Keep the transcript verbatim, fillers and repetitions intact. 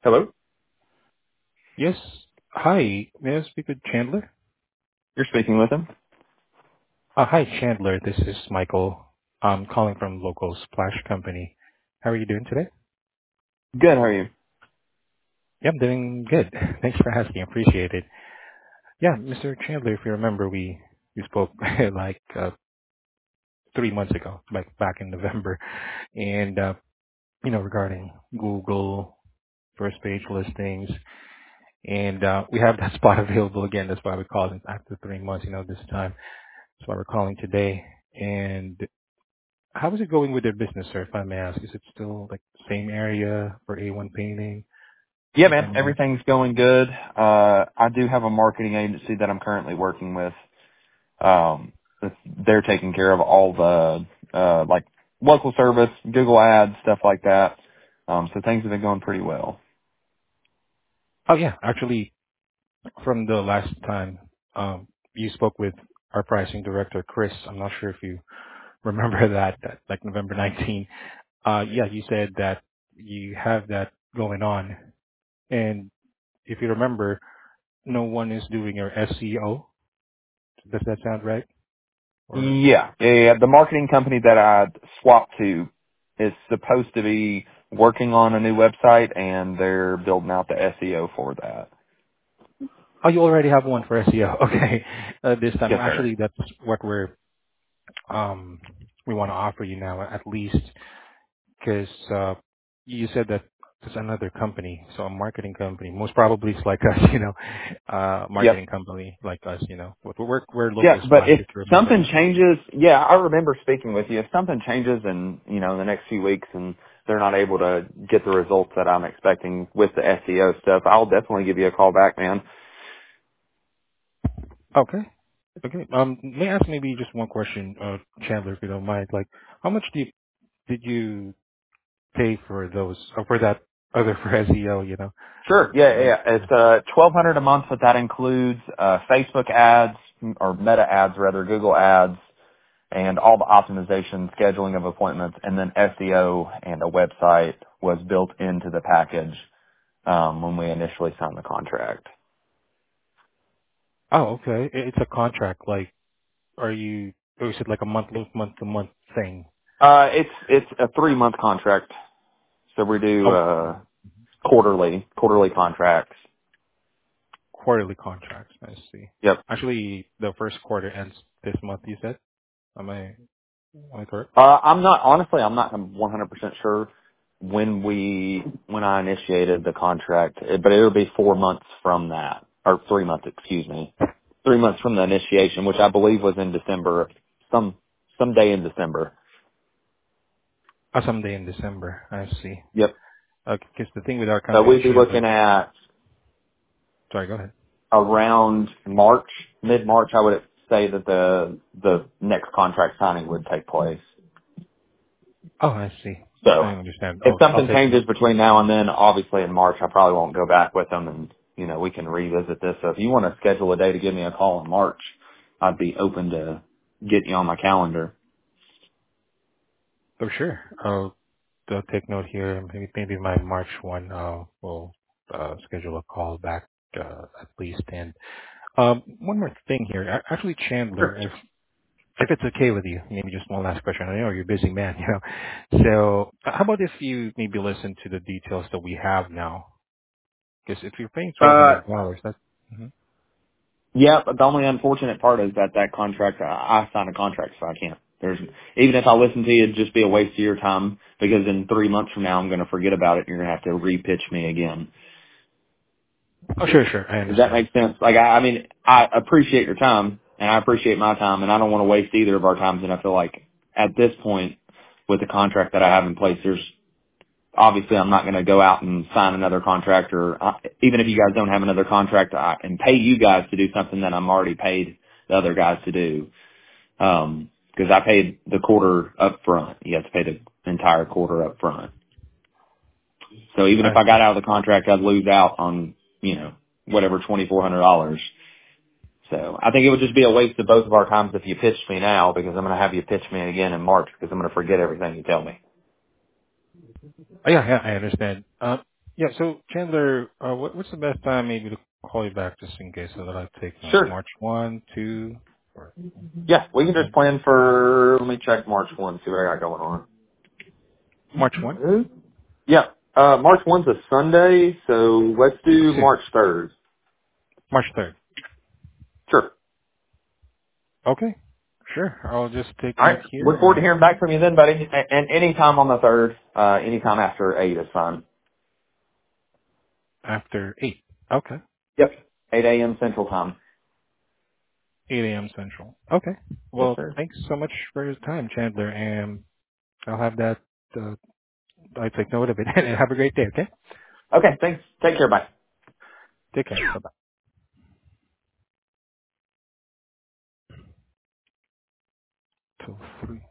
Hello? Yes. Hi. May I speak with Chandler? You're speaking with him? Uh, hi, Chandler. This is Michael. I'm calling from local Splash Company. How are you doing today? Good, how are you? Yeah, I'm doing good. Thanks for asking. Appreciate it. Yeah, Mister Chandler, if you remember, we we spoke like uh, three months ago, like back in November, and uh, you know regarding Google first page listings, and uh, we have that spot available again. That's why we called it after three months. You know, this time. That's why we're calling today. And how is it going with their business, sir, if I may ask? Is it still like the same area for A one painting, Yeah, if I man, may ask? everything's going good. Uh, I do have a marketing agency that I'm currently working with. Um, they're taking care of all the, uh, like local service, Google ads, stuff like that. Um, so things have been going pretty well. Oh, yeah. Actually, from the last time um, you spoke with our pricing director, Chris, I'm not sure if you remember that, that like November nineteenth. Uh, yeah, you said that you have that going on. And if you remember, no one is doing your S E O. Does that sound right? Or Yeah, yeah, yeah. The marketing company that I swapped to is supposed to be working on a new website and they're building out the S E O for that. oh, you already have one for S E O. Okay. Uh, this time, Yes, sir. actually, that's what we're um, we want to offer you now, at least because uh, you said that there's another company, so a marketing company, most probably it's like us, you know, uh, Yep. marketing company like us, you know. But we're we're Yeah, local but splash, if if you remember. something changes, yeah, I remember speaking with you. If something changes in, you know, in the next few weeks and they're not able to get the results that I'm expecting with the S E O stuff, I'll definitely give you a call back, man. Okay. Okay. Um, may I ask maybe just one question, uh, Chandler, if you don't mind? Like, how much do you, did you pay for those, or for that other for S E O? You know. Sure. Yeah, yeah. Like, yeah. It's uh twelve hundred a month, but that includes uh Facebook ads or Meta ads rather, Google ads, and all the optimization, scheduling of appointments, and then S E O and a website was built into the package um when we initially signed the contract. oh, okay. It- It's a contract. Like, are you? Or is it like a month, month to month thing? Uh it's it's a three month contract. So we do Oh, uh quarterly quarterly contracts. quarterly contracts. I see. Yep. Actually, the first quarter ends this month. You said? Am I am I correct? Uh I'm not honestly I'm not one hundred percent sure when we when I initiated the contract, eh, but it'll be four months from that or three months, excuse me. Three months from the initiation, which I believe was in December, some some day in December. Oh, someday in December. I see. Yep. Because the thing with our So company, we'd be Chandler. looking at Sorry, go ahead. around March, mid March I would say that the the next contract signing would take place. Oh, I see. I So understand. if I'll I'll something take changes between now and then, obviously in March, I probably won't go back with them and, you know, we can revisit this. So if you want to schedule a day to give me a call in March, I'd be open to getting you on my calendar. for sure. I'll, I'll take note here. Maybe maybe my March one. Uh, we'll uh, schedule a call back uh, at least. And um, one more thing here. A- Actually, Sure. Chandler, if if it's okay with you, maybe just one last question. I know you're a busy man, you know. So uh, how about if you maybe listen to the details that we have now? Because if you're paying twelve Uh, hundred dollars, that's mhm. yeah, but the only unfortunate part is that that contract, I, I signed a contract, so I can't. There's, even if I listen to you, it'd just be a waste of your time because in three months from now, I'm going to forget about it and you're going to have to re-pitch me again. Oh, sure, sure. I Does that understand. make sense? Like, I, I mean, I appreciate your time and I appreciate my time and I don't want to waste either of our times. And I feel like at this point with the contract that I have in place, there's obviously I'm not going to go out and sign another contract or uh, even if you guys don't have another contract I, and pay you guys to do something that I'm already paid the other guys to do. Um, cause I paid the quarter up front. You have to pay the entire quarter up front. So even if I I see. got out of the contract, I'd lose out on, you know, whatever twenty-four hundred dollars. So I think it would just be a waste of both of our times if you pitched me now because I'm going to have you pitch me again in March because I'm going to forget everything you tell me. Oh, yeah, yeah, I understand. Uh, Yeah. So Chandler, uh, what, what's the best time maybe to call you back just in case so that I take notes? Sure. March one, two, or Yeah, we can just when? plan for, let me check March first, see what I got going on. March one? Mhm. Yeah, uh, March first is a Sunday, so let's I do see. March third. March third. Sure. Okay. Sure. I'll just take All note right. here Look forward to and hearing back from you then, buddy. And, and any time on the third, uh, any time after eight is fine. after eight. Okay. Yep. eight a.m. Central Time. eight a.m. Central. Okay. Yes, Well, sir. thanks so much for your time, Chandler, and I'll have that, uh, I take note of it. And have a great day, okay? Okay, thanks. Take care. Bye. Take care. Bye-bye. Till three.